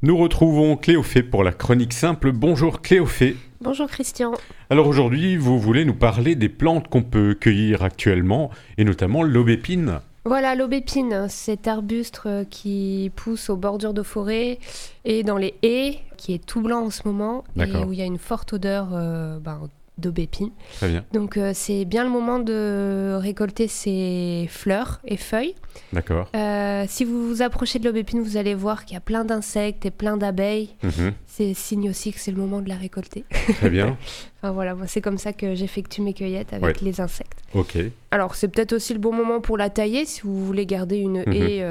Nous retrouvons Cléophée pour la chronique simple. Bonjour Cléophée. Bonjour Christian. Alors aujourd'hui, vous voulez nous parler des plantes qu'on peut cueillir actuellement, et notamment l'aubépine. Voilà, l'aubépine, cet arbuste qui pousse aux bordures de forêt et dans les haies, qui est tout blanc en ce moment, D'accord. et où il y a une forte odeur d'aubépine. Très bien. Donc c'est bien le moment de récolter ses fleurs et feuilles. D'accord. Si vous vous approchez de l'aubépine, vous allez voir qu'il y a plein d'insectes et plein d'abeilles. C'est signe aussi que c'est le moment de la récolter. Très bien. Enfin voilà, moi, c'est comme ça que j'effectue mes cueillettes avec les insectes. Ok. Alors c'est peut-être aussi le bon moment pour la tailler si vous voulez garder une haie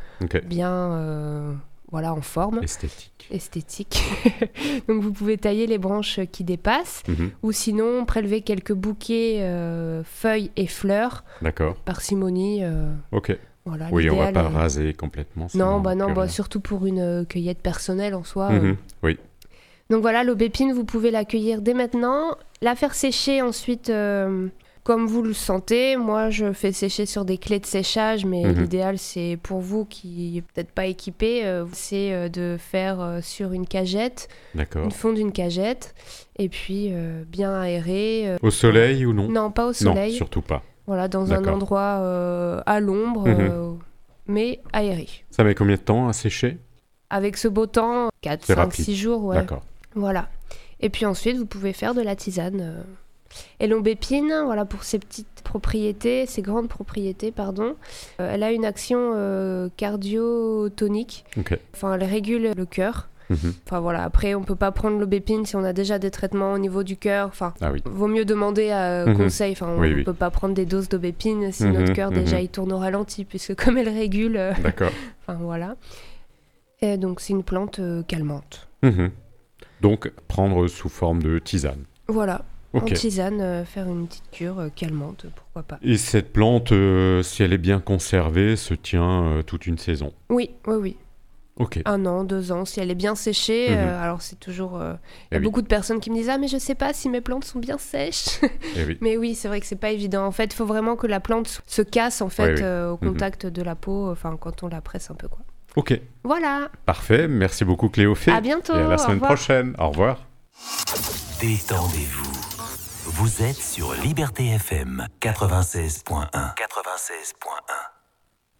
bien en forme. Esthétique. Donc vous pouvez tailler les branches qui dépassent ou sinon prélever quelques bouquets feuilles et fleurs. D'accord. Parcimonie. Ok. Voilà, oui, on va pas l'idéal, raser complètement. Non, surtout pour une cueillette personnelle en soi. Oui. Donc voilà, l'aubépine, vous pouvez la cueillir dès maintenant, la faire sécher ensuite comme vous le sentez. Moi, je fais sécher sur des clés de séchage, mais l'idéal, c'est pour vous qui n'êtes peut-être pas équipé, c'est de faire sur une cagette, une fond d'une cagette, et puis bien aéré. Au soleil ou non ? Non, pas au soleil. Non, surtout pas. Voilà, dans un endroit à l'ombre, mais aéré. Ça met combien de temps à sécher ? Avec ce beau temps, 4, 5, 6 jours, ouais. D'accord. Voilà. Et puis ensuite, vous pouvez faire de la tisane. Et l'aubépine, voilà, pour ses petites propriétés, ses grandes propriétés, pardon, elle a une action cardiotonique. Enfin, elle régule le cœur. Enfin voilà, après on peut pas prendre l'aubépine si on a déjà des traitements au niveau du cœur. Enfin, vaut mieux demander conseil. Enfin, on peut pas prendre des doses d'aubépine si notre cœur déjà il tourne au ralenti, puisque comme elle régule. D'accord. Enfin voilà. Et donc c'est une plante calmante. Donc prendre sous forme de tisane. Voilà. En tisane, faire une petite cure calmante, pourquoi pas. Et cette plante, si elle est bien conservée, se tient toute une saison. Oui. Ok. 1 an, 2 ans, si elle est bien séchée. Alors c'est toujours... Il y a beaucoup de personnes qui me disent « Ah, mais je sais pas si mes plantes sont bien sèches. » Mais oui, c'est vrai que c'est pas évident. En fait, il faut vraiment que la plante se casse en fait, au contact de la peau, enfin quand on la presse un peu, quoi. Ok. Voilà. Parfait. Merci beaucoup Cléophée. À bientôt. Et à la semaine prochaine. Au revoir. Détendez-vous. Vous êtes sur Liberté FM 96.1.